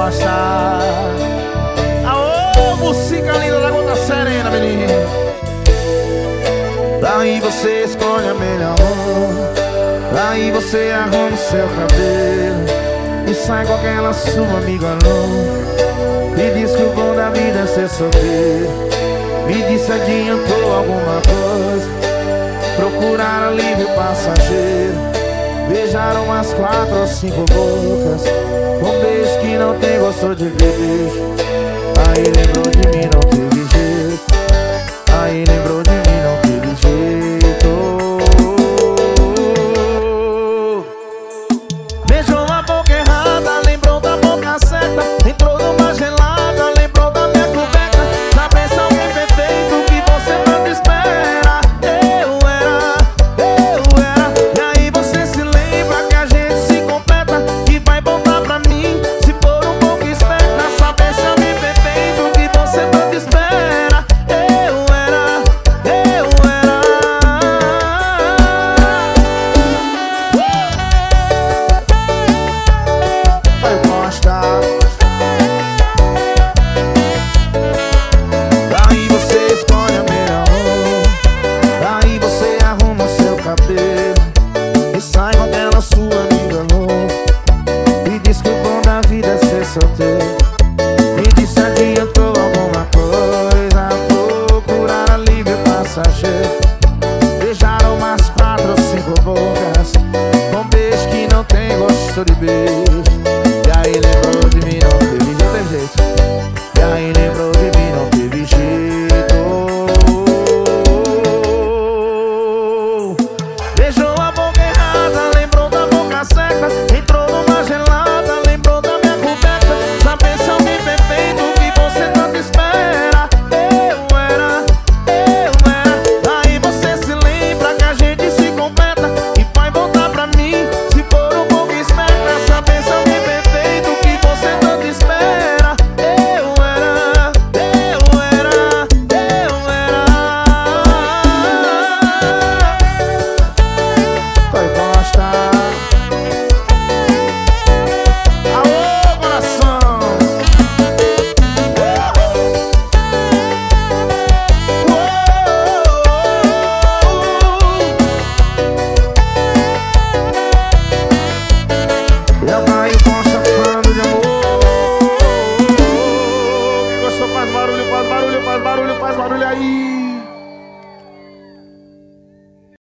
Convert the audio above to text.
Costa. Aô, música linda da Gota Serena, menino. Daí você escolhe a melhor roupa, daí você arruma o seu cabelo e sai com aquela sua amiga louca e diz que o bom da vida é ser solteiro. Me disse adiantou alguma coisa, procurar alívio passageiro. Beijaram umas 4 ou 5 bocas, um beijo que não tem gosto de beijo. Aí lembrou de mim, não teve jeito. Aí lembrou de mim, não teve jeito. Beijou a boca errada, lembrou da boca certa. Entrou numa gelada, lembrou da minha coberta. Na pensa alguém perfeito que você tanto espera. Eu era. E aí você se lembra que a gente se completa, que vai voltar pra mim se for um pouco esperta. Saber se alguém perfeito que você tanto espera. Eu era. Vai Costa. Daí você escolhe a melhor roupa, daí você arruma o seu cabelo e sai com aquela sua amiga louca e diz que o bom da vida é ser solteiro. Me disse adiantou alguma coisa, procurar alívio passageiro. Beijaram umas 4 ou 5 bocas, com beijo que não tem gosto de beijo.